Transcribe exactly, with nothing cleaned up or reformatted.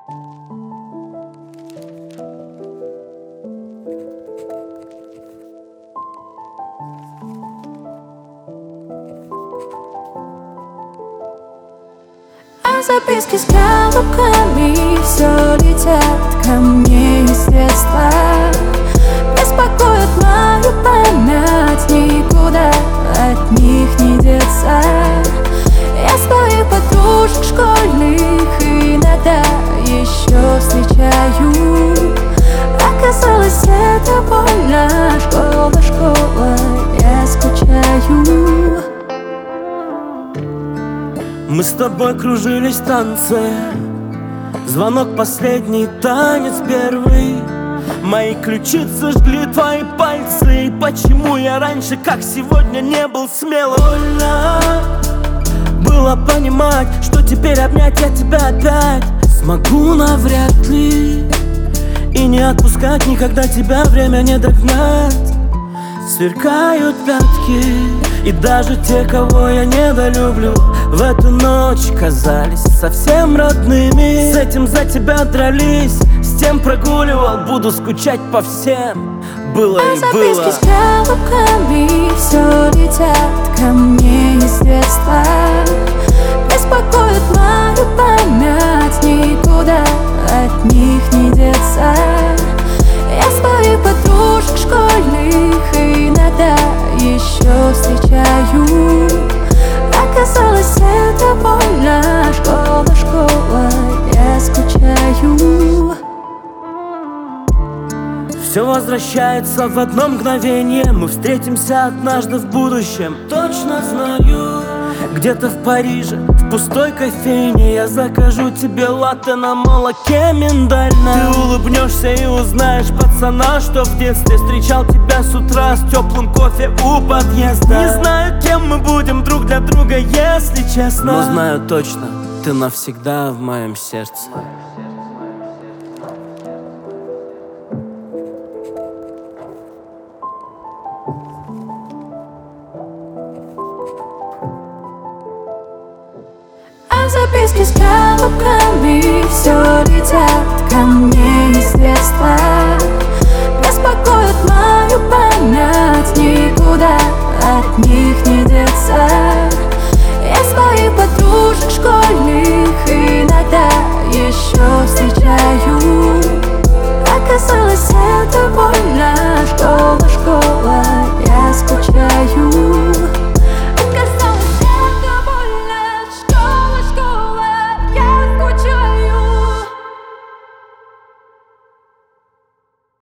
А записки с каблуками все летят ко мне из детства. Беспокоит мою память, никуда от них не деться. Я своих подружек школьных иногда еще встречаю. Оказалось, это больно, школа, школа, я скучаю. Мы с тобой кружились в танце, звонок последний, танец первый. Мои ключицы жгли твои пальцы. И почему я раньше, как сегодня, не был смелым? Больно было понимать, что теперь обнять я тебя опять смогу навряд ли. И не отпускать никогда тебя время не догнать. Сверкают пятки, и даже те, кого я недолюблю, в эту ночь казались совсем родными. С этим за тебя дрались, с тем прогуливал, буду скучать по всем. Было и было. А записки с каблуками все летят ко мне из детства. Беспокоит мою память, никуда от них не деться. Я своих подружек школьных иногда еще встречаю. Оказалось, это больно, школа, школа, я скучаю. Все возвращается в одно мгновение. Мы встретимся однажды в будущем, точно знаю. Где-то в Париже, в пустой кофейне, я закажу тебе латте на молоке миндальном. Ты улыбнешься и узнаешь пацана, что в детстве встречал тебя с утра с теплым кофе у подъезда. Не знаю, кем мы будем друг для друга, если честно, но знаю точно, ты навсегда в моем сердце. А записки с каблуками